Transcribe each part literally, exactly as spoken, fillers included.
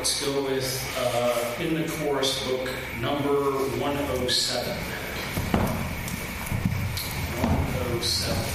let's go with uh, in the chorus book number one oh seven. one oh seven.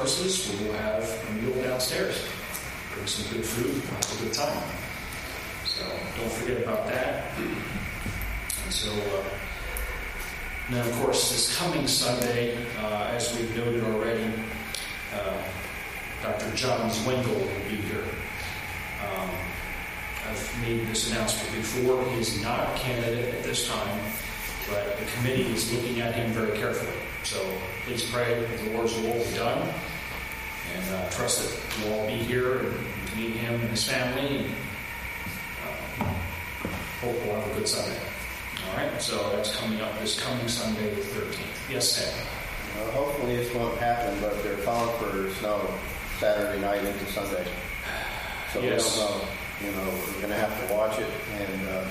Bring some good food, have a good time. So don't forget about that. And so, uh, now of course, this coming Sunday, uh, as we've noted already, uh, Doctor John Zwingle will be here. Um, I've made this announcement before. He's not a candidate at this time, but the committee is looking at him very carefully. So please pray that the Lord's will be done, and uh, trust that you'll all be here and to meet him and his family, and uh, hope we'll have a good Sunday. All right, so that's coming up this coming Sunday, the thirteenth. Yes, Sam? Well, hopefully this won't happen, but they're calling for snow Saturday night into Sunday. So yes. we don't know. You know, we're going to have to watch it, and uh,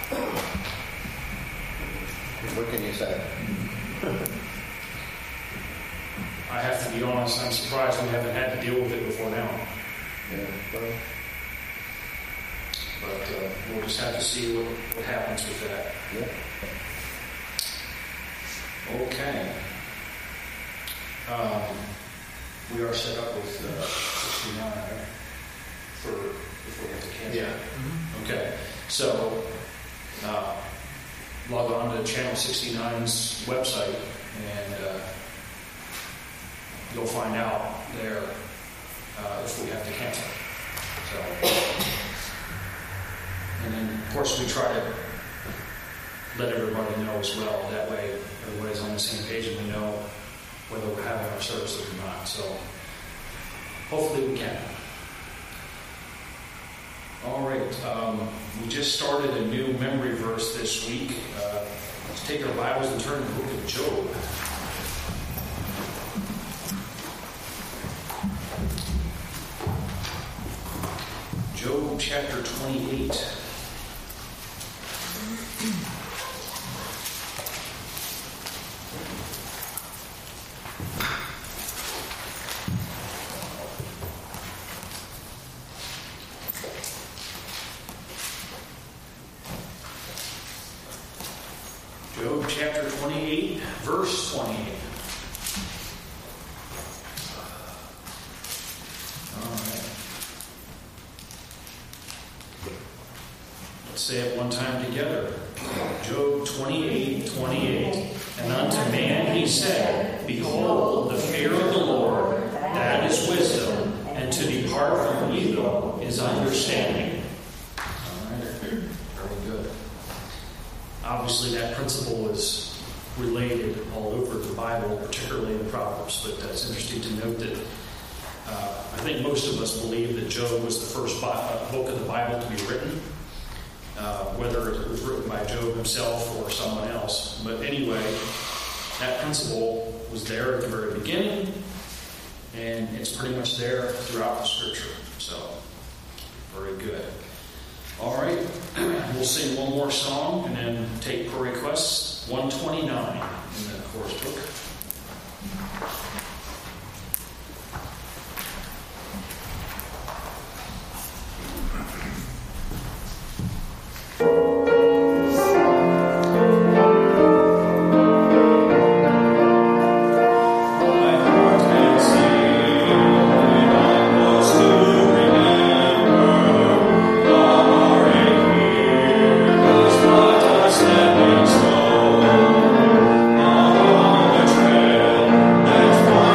what can you say? I have to be honest, I'm surprised we haven't had to deal with it before now. Yeah, well, But uh, we'll just have to see what, what happens with that. yeah. Okay. Um, we are set up with uh, sixty-nine, right? For if we have to cancel. Yeah. Mm-hmm. Okay. So uh, log on to Channel sixty-nine's website, and uh, you'll find out there uh, if we have to cancel. So, and then of course we try to let everybody know as well. That way everybody's on the same page and we know whether we're having our services or not. So hopefully we can. All right. Um, we just started a new memory verse this week. Uh, let's take our Bibles and turn to the book of Job. Job chapter twenty-eight. Job chapter twenty-eight, verse twenty-eight. All right. Let's say it one time together. Job twenty-eight, twenty-eight. And unto man he said, Behold, the fear of the Lord, that is wisdom, and to depart from evil is understanding. All right. Very good. Obviously, that principle is related all over the Bible, particularly in Proverbs, but it's interesting to note that uh, I think most of us believe that Job was the first bi- book of the Bible to be written, uh, whether it was written by Job himself or someone else. But anyway, that principle was there at the very beginning, and it's pretty much there throughout the Scripture. So, very good. All right, we'll sing one more song and then take prayer requests. one twenty-nine in the chorus book. That's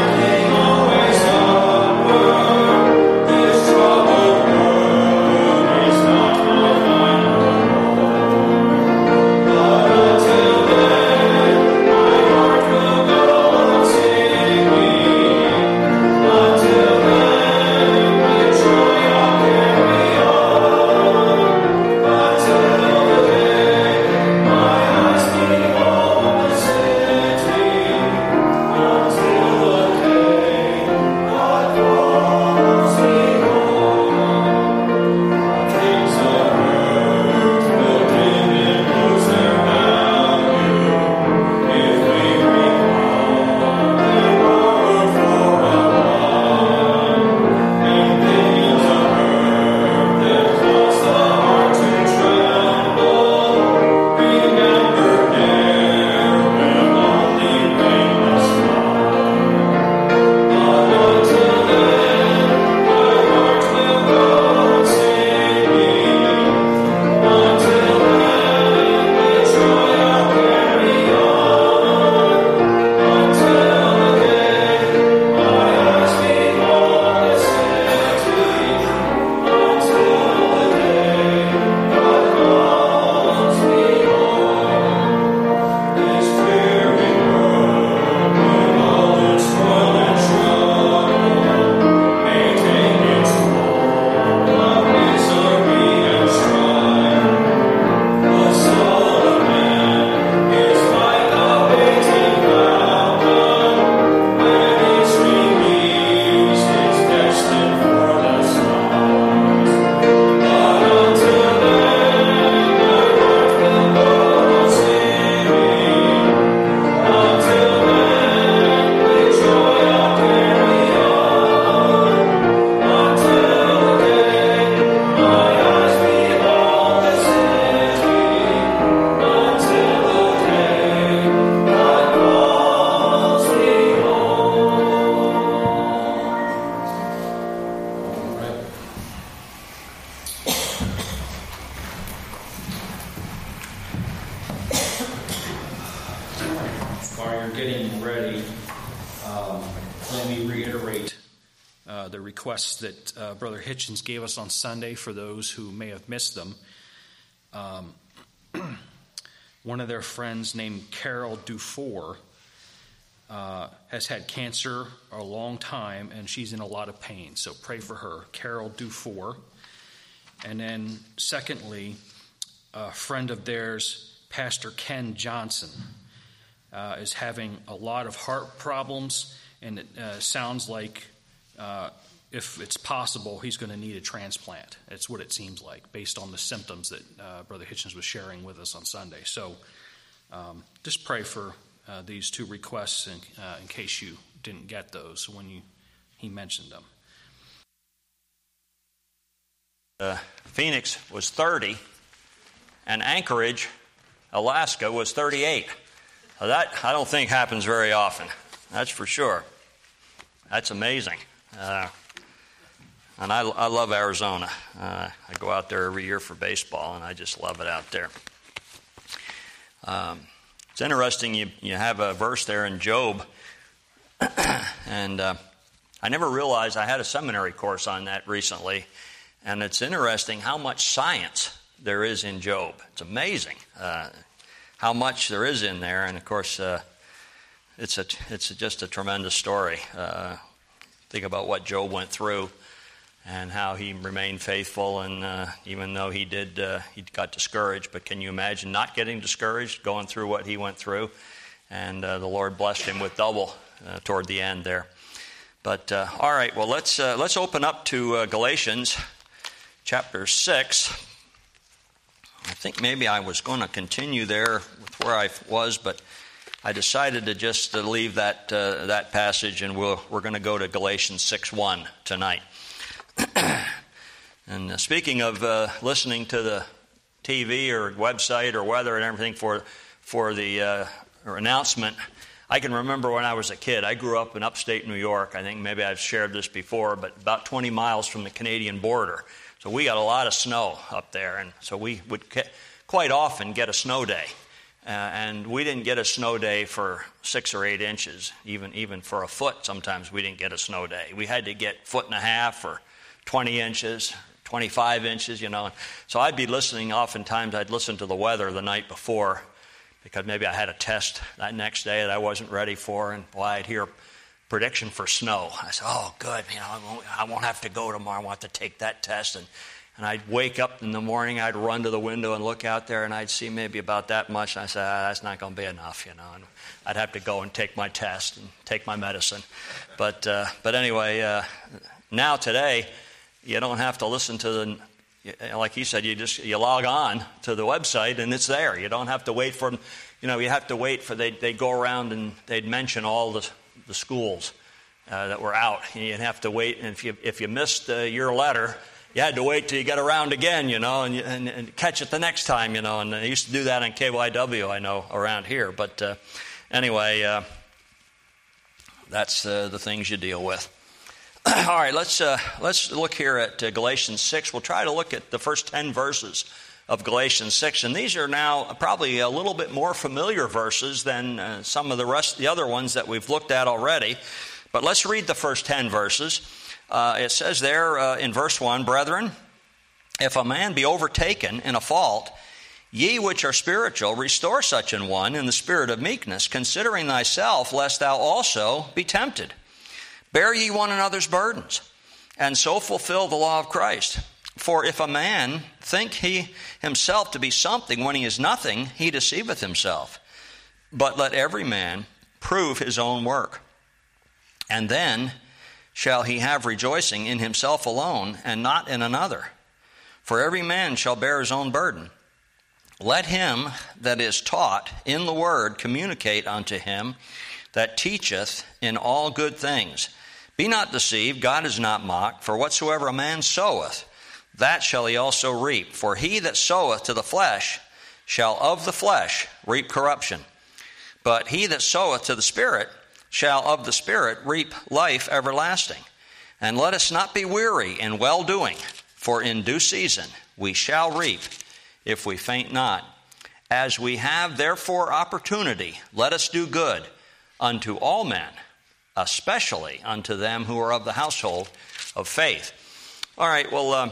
getting ready, um, let me reiterate uh, the requests that uh, Brother Hitchens gave us on Sunday for those who may have missed them. Um, one of their friends named Carol Dufour uh, has had cancer a long time, and she's in a lot of pain. So pray for her, Carol Dufour. And then secondly, a friend of theirs, Pastor Ken Johnson, uh, is having a lot of heart problems, and it uh, sounds like uh, if it's possible, he's going to need a transplant. That's what it seems like, based on the symptoms that uh, Brother Hitchens was sharing with us on Sunday. So um, just pray for uh, these two requests in, uh, in case you didn't get those when you he mentioned them. Uh, Phoenix was thirty, and Anchorage, Alaska, was thirty-eight. Now that I don't think happens very often. That's for sure. That's amazing. Uh, and I, I love Arizona. Uh, I go out there every year for baseball, and I just love it out there. Um, it's interesting, you, you have a verse there in Job, and uh, I never realized I had a seminary course on that recently, and it's interesting how much science there is in Job. It's amazing uh, how much there is in there, and of course, uh, it's a it's just a tremendous story. Uh, think about what Job went through, and how he remained faithful, and uh, even though he did, uh, he got discouraged. But can you imagine not getting discouraged, going through what he went through? And uh, the Lord blessed him with double uh, toward the end there. But uh, all right, well let's uh, let's open up to uh, Galatians chapter six. I think maybe I was going to continue there with where I was, but I decided to just uh, leave that uh, that passage, and we'll, we're going to go to Galatians six one tonight. And uh, speaking of uh, listening to the T V or website or weather and everything for for the uh, announcement, I can remember when I was a kid. I grew up in upstate New York. I think maybe I've shared this before, but about twenty miles from the Canadian border. So we got a lot of snow up there, and so we would ke- quite often get a snow day. Uh, and we didn't get a snow day for six or eight inches, even even for a foot. Sometimes we didn't get a snow day. We had to get foot and a half or twenty inches, twenty-five inches, you know. So I'd be listening, oftentimes I'd listen to the weather the night before, because maybe I had a test that next day that I wasn't ready for, and boy, I'd hear prediction for snow. I said, oh, good, you know, I won't, I won't have to go tomorrow. I want to take that test. And, and I'd wake up in the morning, I'd run to the window and look out there, and I'd see maybe about that much. And I said, ah, that's not going to be enough, you know. And I'd have to go and take my test and take my medicine. But uh, but anyway, uh, now today, you don't have to listen to the, like he said, you just you log on to the website and it's there. You don't have to wait for them. You know, you have to wait for, they they'd go around and they'd mention all the the schools uh, that were out. And you'd have to wait, and if you if you missed uh, your letter, you had to wait till you got around again, you know, and, and, and catch it the next time, you know. And they used to do that on K Y W, I know, around here. But uh, anyway, uh, that's uh, the things you deal with. All right, let's uh, let's look here at uh, Galatians six. We'll try to look at the first ten verses of Galatians six, and these are now probably a little bit more familiar verses than uh, some of the rest, the other ones that we've looked at already. But let's read the first ten verses. Uh, it says there uh, in verse one, brethren, if a man be overtaken in a fault, ye which are spiritual, restore such an one in the spirit of meekness, considering thyself, lest thou also be tempted. Bear ye one another's burdens, and so fulfill the law of Christ. For if a man think he himself to be something when he is nothing, he deceiveth himself. But let every man prove his own work. And then shall he have rejoicing in himself alone, and not in another. For every man shall bear his own burden. Let him that is taught in the word communicate unto him that teacheth in all good things. Be not deceived, God is not mocked, for whatsoever a man soweth, that shall he also reap. For he that soweth to the flesh shall of the flesh reap corruption. But he that soweth to the Spirit shall of the Spirit reap life everlasting. And let us not be weary in well-doing, for in due season we shall reap, if we faint not. As we have therefore opportunity, let us do good unto all men, especially unto them who are of the household of faith. All right, well,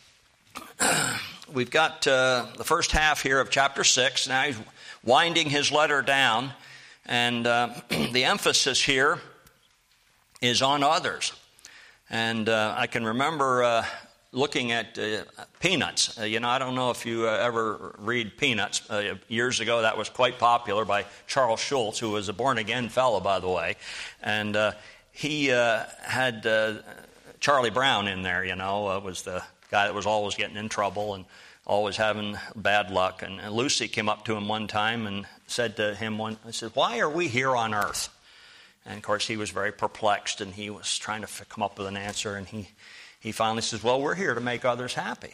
uh, we've got uh, the first half here of chapter six. Now he's winding his letter down, and uh, the emphasis here is on others. And uh, I can remember uh, looking at uh, Peanuts. Uh, you know, I don't know if you uh, ever read Peanuts. Uh, years ago, that was quite popular by Charles Schulz, who was a born-again fellow, by the way. And uh, he uh, had uh, Charlie Brown in there, you know, uh, was the guy that was always getting in trouble and always having bad luck. And, and Lucy came up to him one time and said to him, one, I said, "Why are we here on earth?" And, of course, he was very perplexed, and he was trying to come up with an answer. And he, he finally says, "Well, we're here to make others happy."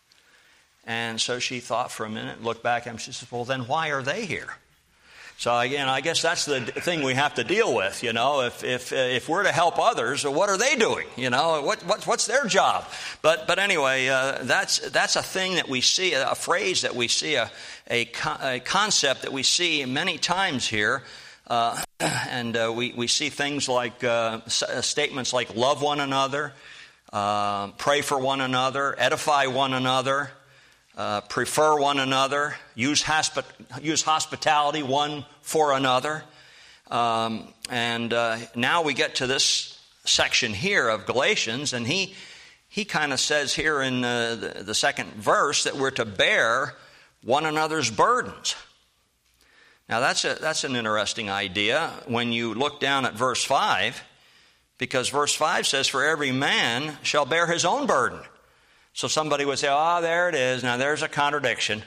And so she thought for a minute, looked back at him, she says, "Well, then why are they here?" So, again, I guess that's the thing we have to deal with, you know. If if if we're to help others, what are they doing? You know, what, what what's their job? But but anyway, uh, that's that's a thing that we see, a phrase that we see, a, a, a concept that we see many times here. Uh, and uh, we, we see things like uh, statements like love one another, uh, pray for one another, edify one another, uh, prefer one another, use, hospi- use hospitality one for another. Um, and uh, now we get to this section here of Galatians, and he he kind of says here in uh, the, the second verse that we're to bear one another's burdens. Now, that's a, that's an interesting idea when you look down at verse five, because verse five says, "For every man shall bear his own burden." So somebody would say, "Oh, there it is. Now, there's a contradiction."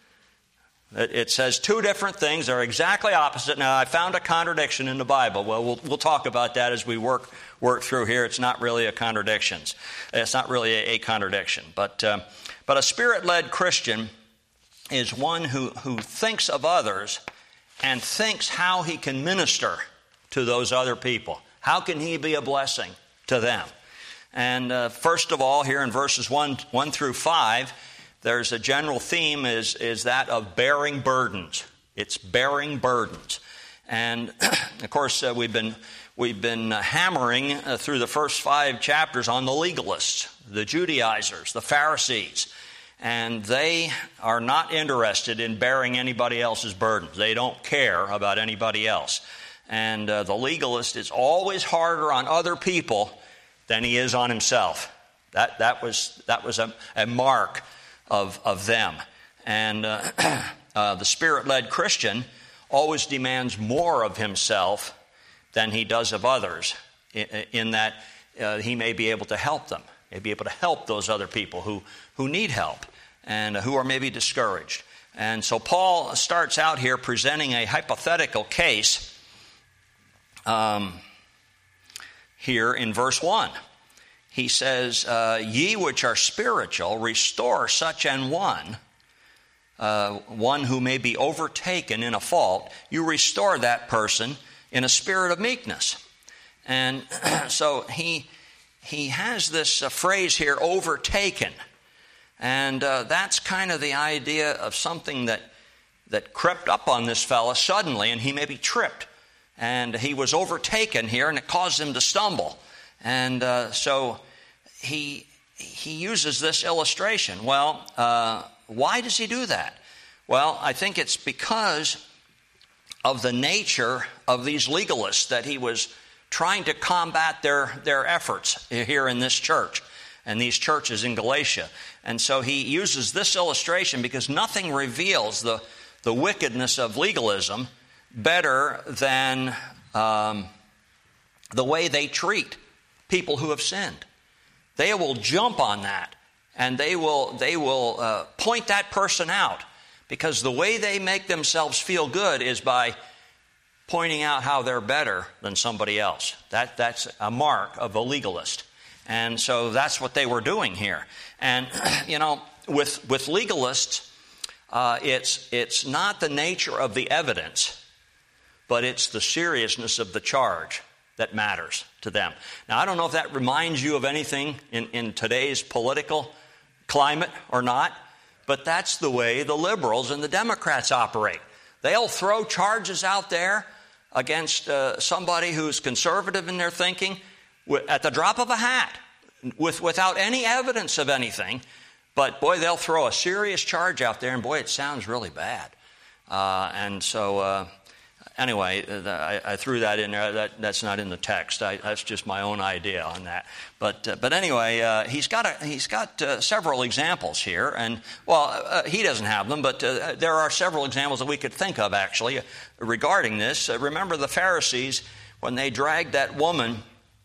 It, it says two different things. They're exactly opposite. Now, I found a contradiction in the Bible. Well, we'll, we'll talk about that as we work work through here. It's not really a contradiction. It's not really a, a contradiction. But, uh, but a Spirit-led Christian is one who, who thinks of others and thinks how he can minister to those other people. How can he be a blessing to them? And uh, first of all, here in verses one, one through five, there's a general theme is, is that of bearing burdens. It's bearing burdens. And, of course, uh, we've been, we've been uh, hammering uh, through the first five chapters on the legalists, the Judaizers, the Pharisees. And they are not interested in bearing anybody else's burdens. They don't care about anybody else. And uh, the legalist is always harder on other people than he is on himself. That that was that was a, a mark of of them. And uh, uh, the Spirit-led Christian always demands more of himself than he does of others, in, in that uh, he may be able to help them, may be able to help those other people who who need help and who are maybe discouraged. And so Paul starts out here presenting a hypothetical case um, here in verse one. He says, uh, "Ye which are spiritual, restore such an one, uh, one who may be overtaken in a fault. You restore that person in a spirit of meekness." And so he, he has this uh, phrase here, overtaken. And uh, that's kind of the idea of something that that crept up on this fella suddenly, and he maybe tripped. And he was overtaken here, and it caused him to stumble. And uh, so he he uses this illustration. Well, uh, why does he do that? Well, I think it's because of the nature of these legalists that he was trying to combat their, their efforts here in this church and these churches in Galatia. And so he uses this illustration because nothing reveals the, the wickedness of legalism better than um, the way they treat people who have sinned. They will jump on that, and they will they will uh, point that person out, because the way they make themselves feel good is by pointing out how they're better than somebody else. That that's a mark of a legalist. And so that's what they were doing here. And, you know, with with legalists, uh, it's it's not the nature of the evidence, but it's the seriousness of the charge that matters to them. Now, I don't know if that reminds you of anything in, in today's political climate or not, but that's the way the liberals and the Democrats operate. They'll throw charges out there against uh, somebody who's conservative in their thinking at the drop of a hat with, without any evidence of anything. But boy, they'll throw a serious charge out there, and boy, it sounds really bad. Uh, and so uh, anyway, I, I threw that in there. That, that's not in the text. I, that's just my own idea on that. But uh, but anyway, uh, he's got a, he's got uh, several examples here, and well, uh, he doesn't have them, but uh, there are several examples that we could think of actually regarding this. Uh, remember the Pharisees when they dragged that woman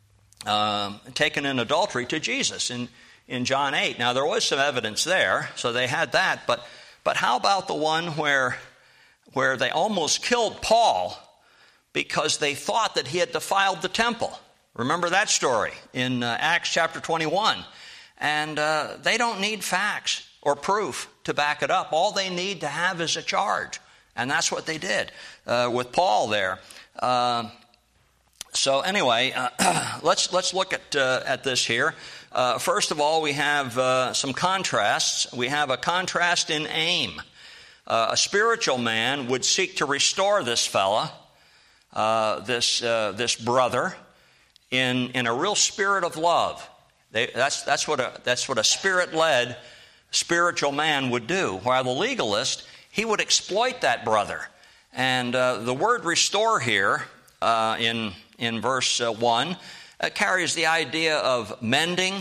uh, taken in adultery to Jesus in in John eight. Now there was some evidence there, so they had that. But but how about the one where where they almost killed Paul because they thought that he had defiled the temple? Remember that story in uh, Acts chapter twenty-one. And uh, they don't need facts or proof to back it up. All they need to have is a charge. And that's what they did uh, with Paul there. Uh, so anyway, uh, let's let's look at uh, at this here. Uh, first of all, we have uh, some contrasts. We have a contrast in aim. Uh, a spiritual man would seek to restore this fella, uh, this uh, this brother, in in a real spirit of love. They, that's that's what a that's what a spirit-led spiritual man would do. While the legalist, he would exploit that brother. And uh, the word "restore" here uh, in in verse uh, one uh, carries the idea of mending,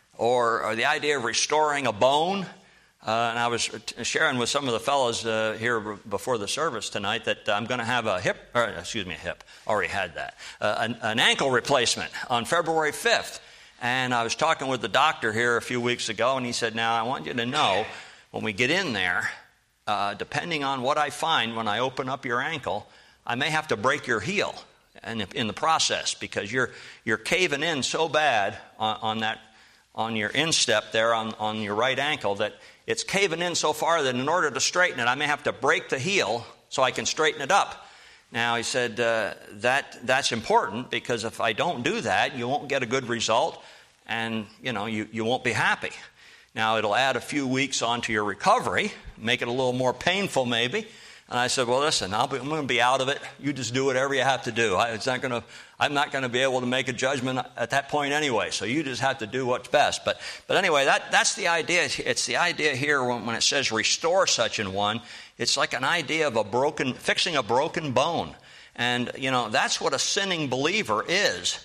or, or the idea of restoring a bone. Uh, and I was sharing with some of the fellows uh, here before the service tonight that I'm going to have a hip, or excuse me, a hip, already had that, uh, an, an ankle replacement on February fifth. And I was talking with the doctor here a few weeks ago, and he said, now I want you to know, when we get in there, uh, depending on what I find when I open up your ankle, I may have to break your heel in, in the process, because you're you're caving in so bad on, on that, on your instep there on, on your right ankle that it's caving in so far that in order to straighten it, I may have to break the heel so I can straighten it up. Now, he said, uh, that that's important, because if I don't do that, you won't get a good result, and, you know, you, you won't be happy. Now, it'll add a few weeks onto your recovery, make it a little more painful maybe. And I said, well, listen, I'll be, I'm going to be out of it. You just do whatever you have to do. I, it's not going to, I'm not going to be able to make a judgment at that point anyway. So you just have to do what's best. But but anyway, that that's the idea. It's the idea here when, when it says restore such an one. It's like an idea of a broken, fixing a broken bone. And, you know, that's what a sinning believer is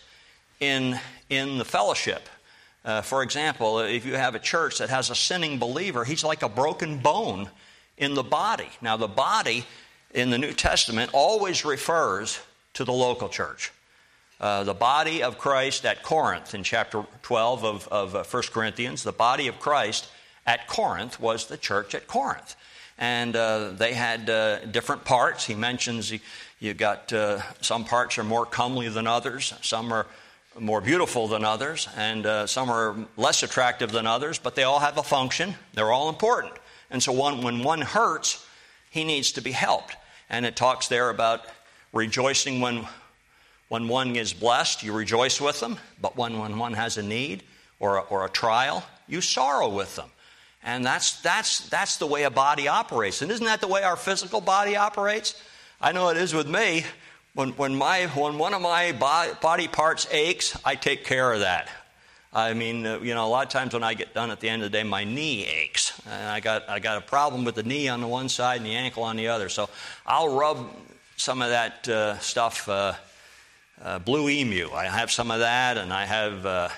in in the fellowship. Uh, for example, if you have a church that has a sinning believer, he's like a broken bone in the body. Now, the body in the New Testament always refers to the local church. Uh, the body of Christ at Corinth in chapter twelve of, of uh, First Corinthians, the body of Christ at Corinth was the church at Corinth. And uh, they had uh, different parts. He mentions you, you got uh, some parts are more comely than others, some are more beautiful than others, and uh, some are less attractive than others, but they all have a function. They're all important. And so one, when one hurts, he needs to be helped. And it talks there about rejoicing when when one is blessed, you rejoice with them. But when, when one has a need or a, or a trial, you sorrow with them. And that's that's that's the way a body operates. And isn't that the way our physical body operates? I know it is with me. When when my when one of my body parts aches, I take care of that. I mean, uh, you know, a lot of times when I get done at the end of the day, my knee aches. And I got I got a problem with the knee on the one side and the ankle on the other. So I'll rub some of that uh, stuff, uh, uh, Blue Emu. I have some of that, and I have uh,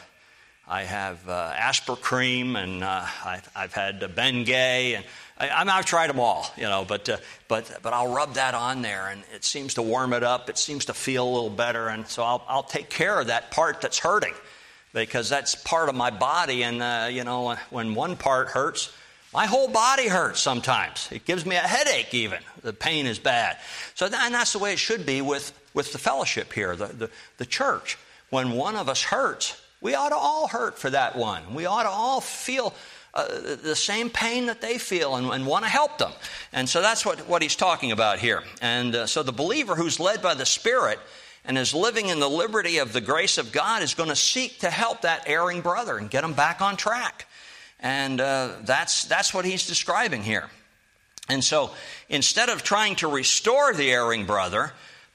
I have uh, Asper Cream, and uh, I've, I've had uh, Bengay, and I, I mean, I've tried them all, you know. But uh, but but I'll rub that on there, and it seems to warm it up. It seems to feel a little better, and so I'll I'll take care of that part that's hurting, because that's part of my body. And, uh, you know, when one part hurts, my whole body hurts sometimes. It gives me a headache even. The pain is bad. So that, and that's the way it should be with, with the fellowship here, the, the, the church. When one of us hurts, we ought to all hurt for that one. We ought to all feel uh, the same pain that they feel and, and want to help them. And so that's what, what he's talking about here. And uh, so the believer who's led by the Spirit and is living in the liberty of the grace of God is going to seek to help that erring brother and get him back on track. And uh, that's that's what he's describing here. And so instead of trying to restore the erring brother,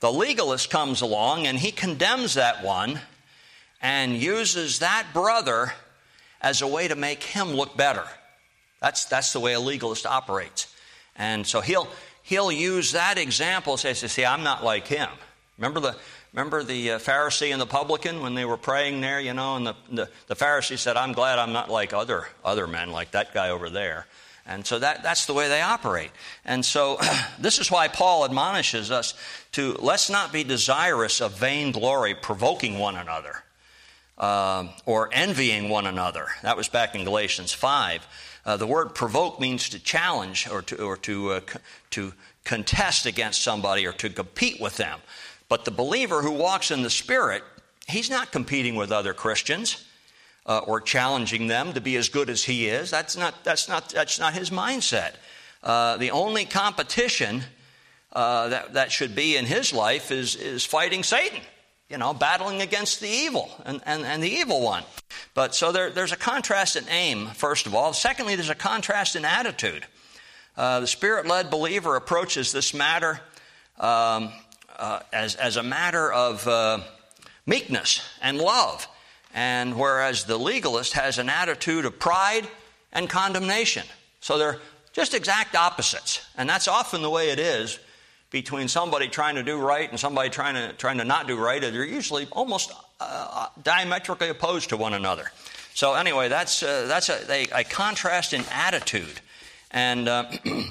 the legalist comes along and he condemns that one and uses that brother as a way to make him look better. That's that's the way a legalist operates. And so he'll he'll use that example, say, see, I'm not like him. Remember the remember the uh, Pharisee and the publican when they were praying there, you know, and the, the, the Pharisee said, I'm glad I'm not like other other men, like that guy over there. And so that, that's the way they operate. And so this is why Paul admonishes us to let's not be desirous of vainglory, provoking one another, uh, or envying one another. That was back in Galatians five. Uh, the word provoke means to challenge or to or to uh, c- to contest against somebody or to compete with them. But the believer who walks in the Spirit, he's not competing with other Christians uh, or challenging them to be as good as he is. That's not that's not that's not his mindset. Uh, the only competition uh, that that should be in his life is is fighting Satan. You know, battling against the evil and, and, and the evil one. But so there, there's a contrast in aim, first of all. Secondly, there's a contrast in attitude. Uh, the Spirit-led believer approaches this matter um, uh, as, as a matter of uh, meekness and love. And whereas the legalist has an attitude of pride and condemnation. So they're just exact opposites. And that's often the way it is between somebody trying to do right and somebody trying to trying to not do right. They're usually almost uh, diametrically opposed to one another. So anyway, that's uh, that's a, a, a contrast in attitude. And uh,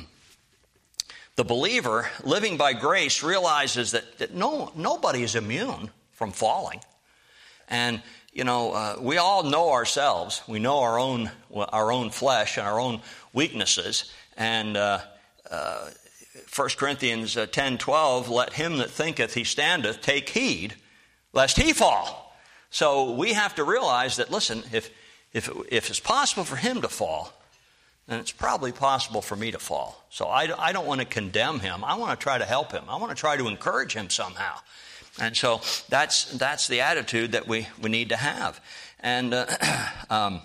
the believer living by grace realizes that, that no nobody is immune from falling. And you know, uh, we all know ourselves. We know our own our own flesh and our own weaknesses. And uh, uh, First Corinthians ten twelve, let him that thinketh he standeth take heed, lest he fall. So we have to realize that, listen, if if if it's possible for him to fall, then it's probably possible for me to fall. So I, I don't want to condemn him. I want to try to help him. I want to try to encourage him somehow. And so that's that's the attitude that we, we need to have. And uh, um,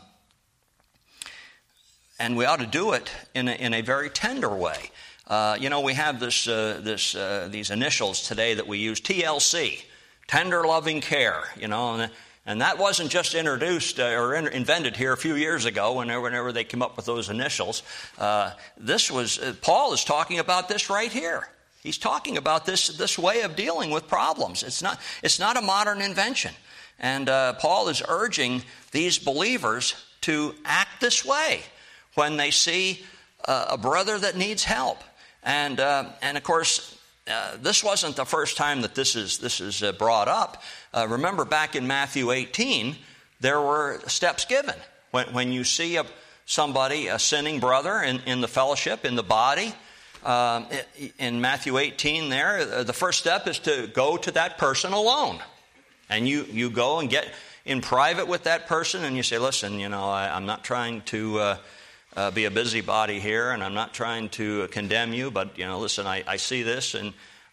and we ought to do it in a, in a very tender way. Uh, you know, we have this, uh, this, uh, these initials today that we use, T L C, tender loving care. You know, and, and that wasn't just introduced uh, or in, invented here a few years ago. Whenever, whenever they came up with those initials, uh, this was uh, Paul is talking about this right here. He's talking about this this way of dealing with problems. It's not it's not a modern invention, and uh, Paul is urging these believers to act this way when they see uh, a brother that needs help. And uh, and of course, uh, this wasn't the first time that this is this is uh, brought up. Uh, remember, back in Matthew eighteen, there were steps given when when you see a, somebody, a sinning brother in, in the fellowship, in the body. Uh, in Matthew eighteen, there, the first step is to go to that person alone, and you you go and get in private with that person, and you say, "Listen, you know, I, I'm not trying to." Uh, Uh, be a busybody here, and I'm not trying to condemn you, but you know, listen, I, I see this, and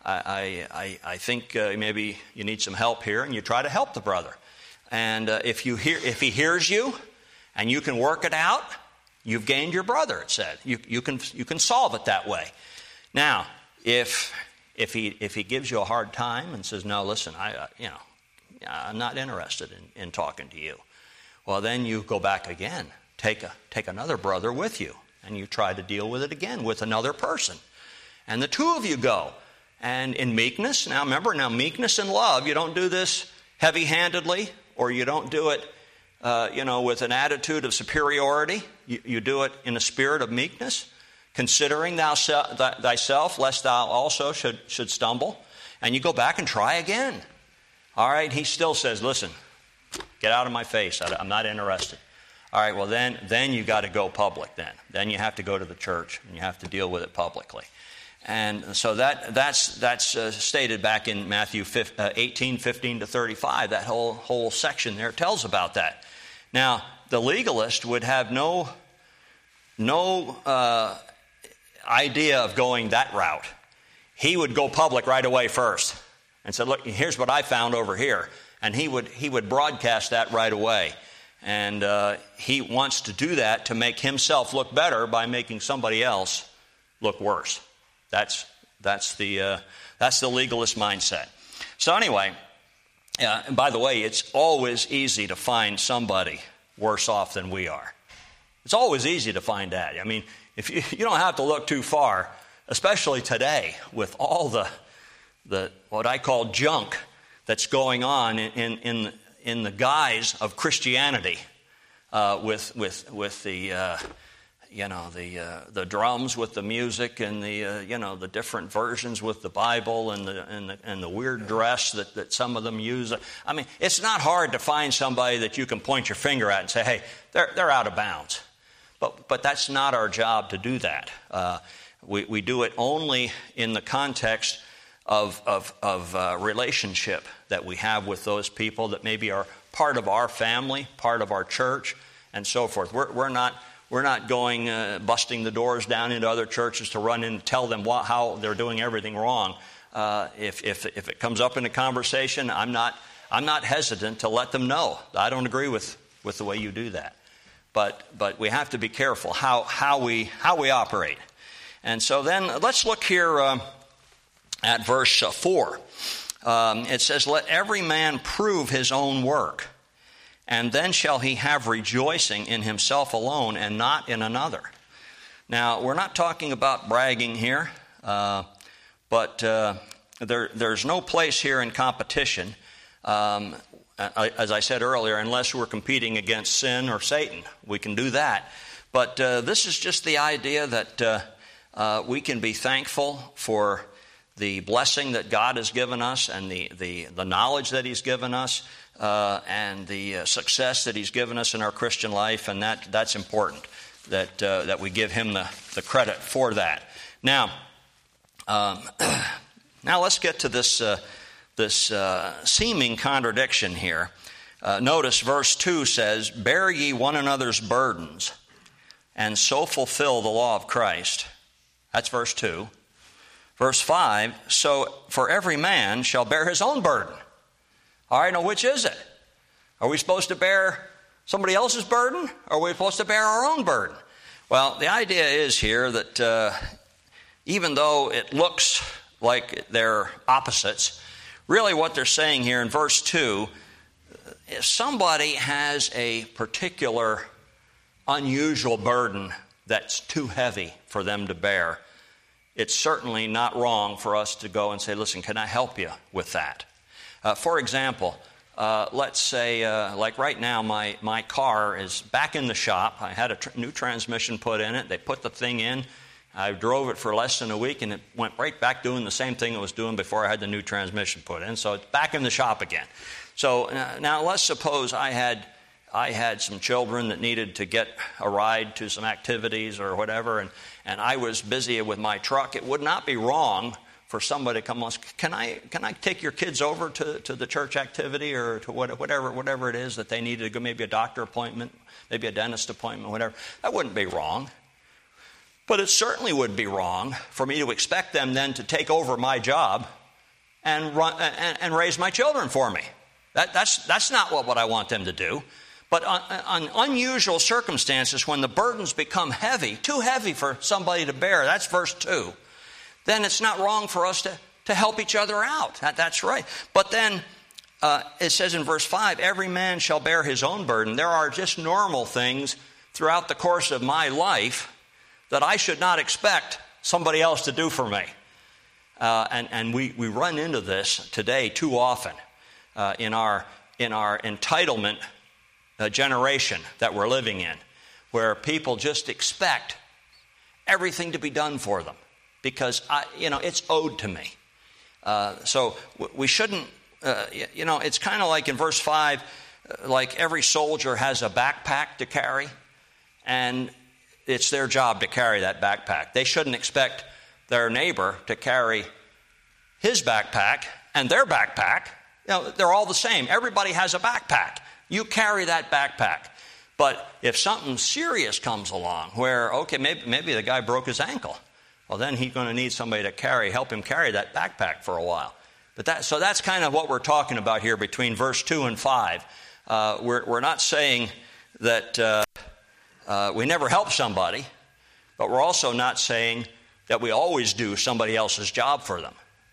I I, I think uh, maybe you need some help here, and you try to help the brother. And uh, if you hear, if he hears you, and you can work it out, you've gained your brother. It said you you can you can solve it that way. Now, if if he if he gives you a hard time and says, no, listen, I uh, you know, I'm not interested in, in talking to you, well, then you go back again. Take a take another brother with you, and you try to deal with it again with another person. And the two of you go. And in meekness, now remember, now meekness and love, you don't do this heavy-handedly, or you don't do it, uh, you know, with an attitude of superiority. You, you do it in a spirit of meekness, considering thou se- th- thyself, lest thou also should, should stumble. And you go back and try again. All right, he still says, listen, get out of my face. I, I'm not interested. All right, well, then then you got to go public then. Then you have to go to the church, and you have to deal with it publicly. And so that that's that's uh, stated back in Matthew eighteen, fifteen to thirty-five. That whole whole section there tells about that. Now, the legalist would have no, no uh, idea of going that route. He would go public right away first and say, look, here's what I found over here. And he would he would broadcast that right away. And uh, he wants to do that to make himself look better by making somebody else look worse. That's that's the uh, That's the legalist mindset. So anyway, uh, and by the way, it's always easy to find somebody worse off than we are. It's always easy to find that. I mean, if you, you don't have to look too far, especially today with all the the what I call junk that's going on in in in, in the guise of Christianity, uh, with with with the uh, you know the uh, the drums with the music and the uh, you know the different versions with the Bible and the and the, and the weird dress that, that some of them use. I mean, it's not hard to find somebody that you can point your finger at and say, hey, they're they're out of bounds. But but that's not our job to do that. Uh, we we do it only in the context of of of uh, relationship that we have with those people that maybe are part of our family, part of our church, and so forth. We're we're not we're not going uh, busting the doors down into other churches to run in and tell them what, how they're doing everything wrong. Uh, if if if it comes up in a conversation, I'm not I'm not hesitant to let them know I don't agree with with the way you do that. But but we have to be careful how how we how we operate. And so then let's look here uh, at verse uh, four. Um, it says, "Let every man prove his own work, and then shall he have rejoicing in himself alone and not in another." Now we're not talking about bragging here, uh, but uh, there there's no place here in competition. Um, As I said earlier, unless we're competing against sin or Satan, we can do that. But uh, this is just the idea that uh, uh, we can be thankful for the blessing that God has given us and the, the, the knowledge that He's given us uh, and the uh, success that He's given us in our Christian life, and that that's important, that uh, that we give Him the, the credit for that. Now, um, now let's get to this... Uh, This uh, seeming contradiction here. Uh, notice verse two says, "Bear ye one another's burdens, and so fulfill the law of Christ." That's verse two. Verse five, "So for every man shall bear his own burden." All right, now which is it? Are we supposed to bear somebody else's burden, or are we supposed to bear our own burden? Well, the idea is here that uh, even though it looks like they're opposites, really what they're saying here in verse two, if somebody has a particular unusual burden that's too heavy for them to bear, it's certainly not wrong for us to go and say, listen, can I help you with that? Uh, for example, uh, let's say, uh, like right now, my, my car is back in the shop. I had a tr- new transmission put in it. They put the thing in. I drove it for less than a week, and it went right back doing the same thing it was doing before I had the new transmission put in. So it's back in the shop again. So uh, now let's suppose I had I had some children that needed to get a ride to some activities or whatever, and, and I was busy with my truck. It would not be wrong for somebody to come on. Can I can I take your kids over to, to the church activity or to what, whatever whatever it is that they needed to go, maybe a doctor appointment, maybe a dentist appointment, whatever. That wouldn't be wrong. But it certainly would be wrong for me to expect them then to take over my job and run and, and raise my children for me. That, that's that's not what, what I want them to do. But on, on unusual circumstances, when the burdens become heavy, too heavy for somebody to bear, that's verse two, then it's not wrong for us to, to help each other out. That, that's right. But then uh, it says in verse five, "Every man shall bear his own burden." There are just normal things throughout the course of my life that I should not expect somebody else to do for me. Uh, and and we, we run into this today too often uh, in our in our entitlement uh, generation that we're living in, where people just expect everything to be done for them because I, you know it's owed to me. Uh, so we shouldn't. Uh, you know, it's kind of like in verse five, like every soldier has a backpack to carry, and it's their job to carry that backpack. They shouldn't expect their neighbor to carry his backpack and their backpack. You know, they're all the same. Everybody has a backpack. You carry that backpack. But if something serious comes along where, okay, maybe, maybe the guy broke his ankle, well, then he's going to need somebody to carry, help him carry that backpack for a while. But that, so that's kind of what we're talking about here between verse two and five. Uh, we're, we're not saying that uh, uh, we never help somebody, but we're also not saying that we always do somebody else's job for them.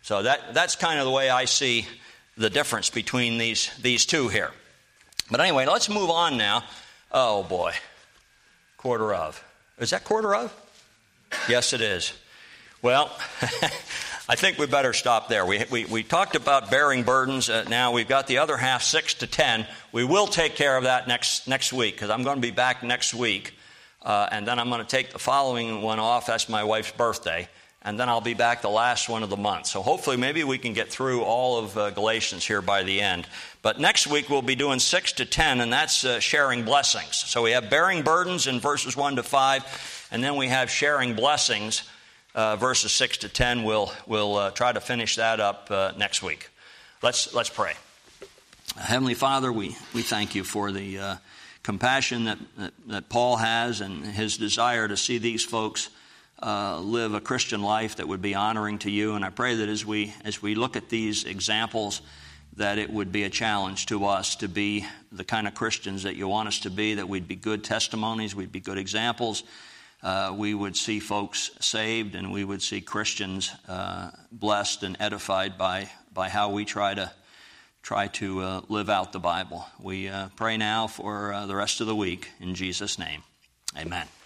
So that that's kind of the way I see the difference between these these two here. But anyway, let's move on now. Oh boy, quarter of. Is that quarter of? Yes, it is. Well, I think we better stop there. We, we, we talked about bearing burdens. Uh, now we've got the other half, six to ten. We will take care of that next next week because I'm going to be back next week. Uh, and then I'm going to take the following one off. That's my wife's birthday. And then I'll be back the last one of the month. So hopefully maybe we can get through all of uh, Galatians here by the end. But next week we'll be doing six to ten, and that's uh, sharing blessings. So we have bearing burdens in verses one to five, and then we have sharing blessings, uh, verses six to ten. We'll, we'll uh, try to finish that up uh, next week. Let's, let's pray. Heavenly Father, we, we thank you for the uh, compassion that, that, that Paul has and his desire to see these folks uh, live a Christian life that would be honoring to you. And I pray that as we as we look at these examples, that it would be a challenge to us to be the kind of Christians that you want us to be, that we'd be good testimonies, we'd be good examples, uh, we would see folks saved, and we would see Christians uh, blessed and edified by, by how we try to try to uh, live out the Bible. We uh, pray now for uh, the rest of the week in Jesus' name. Amen.